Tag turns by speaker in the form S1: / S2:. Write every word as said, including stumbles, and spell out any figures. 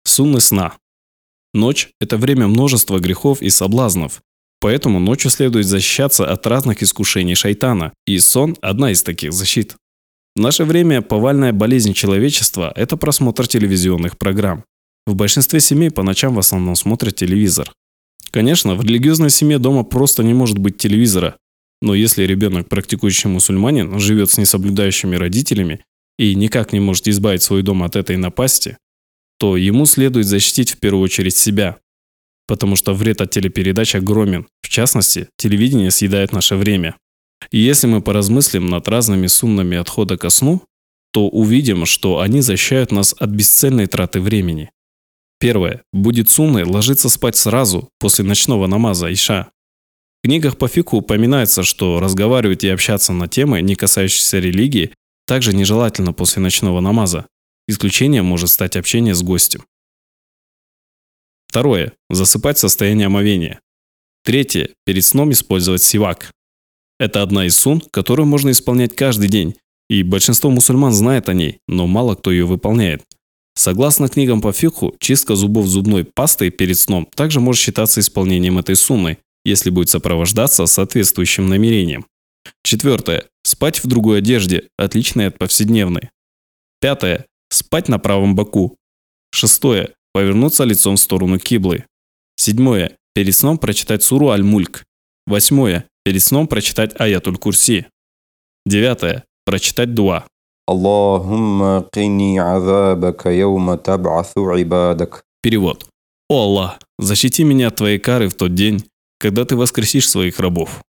S1: Сунны сна. Ночь – это время множества грехов и соблазнов. Поэтому ночью следует защищаться от разных искушений шайтана, и сон – одна из таких защит. В наше время повальная болезнь человечества – это просмотр телевизионных программ. В большинстве семей по ночам в основном смотрят телевизор. Конечно, в религиозной семье дома просто не может быть телевизора, но если ребенок, практикующий мусульманин, живет с несоблюдающими родителями и никак не может избавить свой дом от этой напасти, то ему следует защитить в первую очередь себя, потому что вред от телепередач огромен. В частности, телевидение съедает наше время. И если мы поразмыслим над разными суннами отхода ко сну, то увидим, что они защищают нас от бесцельной траты времени. Первое. Будет сунной ложиться спать сразу после ночного намаза иша. В книгах по фикху упоминается, что разговаривать и общаться на темы, не касающиеся религии, также нежелательно после ночного намаза. Исключением может стать общение с гостем. Второе. Засыпать в состоянии омовения. Третье. Перед сном использовать сивак. Это одна из сунн, которую можно исполнять каждый день, и большинство мусульман знает о ней, но мало кто ее выполняет. Согласно книгам по фикху, чистка зубов зубной пастой перед сном также может считаться исполнением этой сунны, если будет сопровождаться соответствующим намерением. Четвертое. Спать в другой одежде, отличной от повседневной. Пятое. Спать на правом боку. Шестое. Повернуться лицом в сторону киблы. Седьмое. Перед сном прочитать суру Аль-Мульк. Восьмое. Перед сном прочитать Аятуль-Курси. Девятое. Прочитать дуа.
S2: Аллахумма кини азабака яума таб'асу ибадак.
S1: Перевод. О Аллах, защити меня от твоей кары в тот день, когда ты воскресишь своих рабов.